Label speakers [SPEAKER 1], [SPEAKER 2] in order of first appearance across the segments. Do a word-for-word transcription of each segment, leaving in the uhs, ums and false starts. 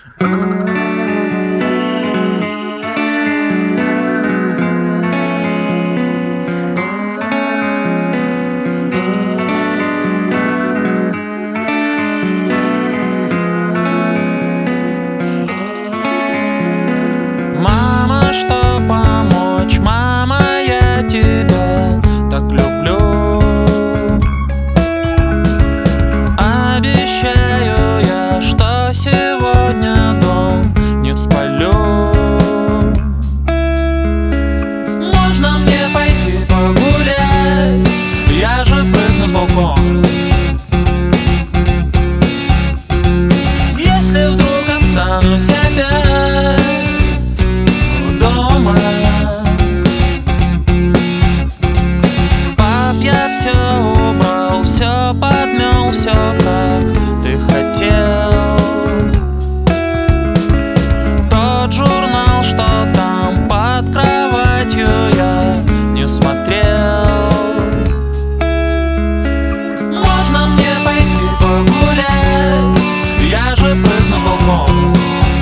[SPEAKER 1] Мама, что помочь? Мама, я тебя так люблю. Обещаю я, что сегодня дом не спалю. Можно мне пойти погулять? Я же прыгну с балкона. Если вдруг останусь опять дома, пап, я все убрал, все подмел, все как ты хотел. Тот журнал, что там под кроватью, я не смотрел. Можно мне пойти погулять? Я же прыгну с балкона.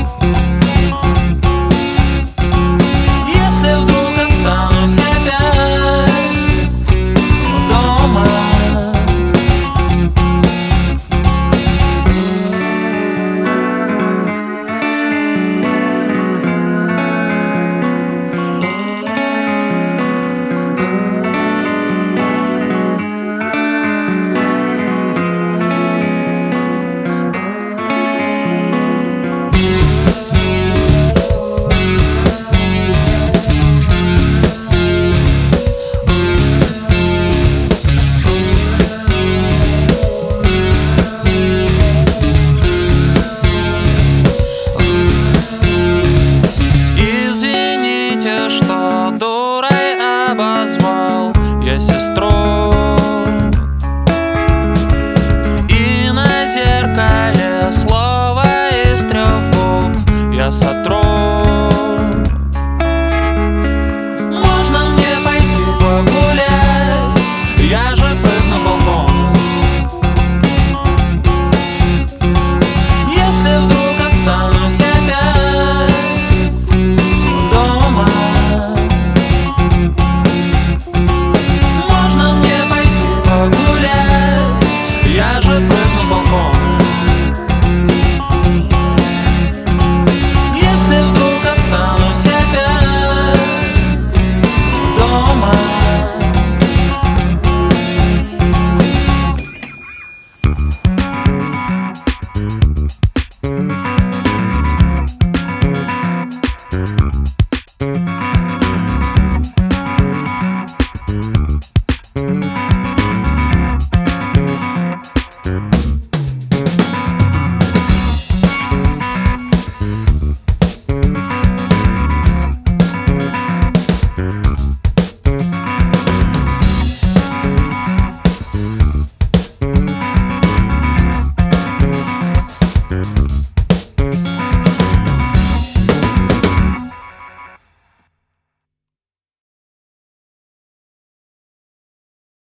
[SPEAKER 1] Если вдруг останусь опять дома, извините, что дурой обозвал я сестру, и на зеркале слово из трех букв я сотру. Можно мне пойти погулять? Я же прыгну с балкона. Если вдруг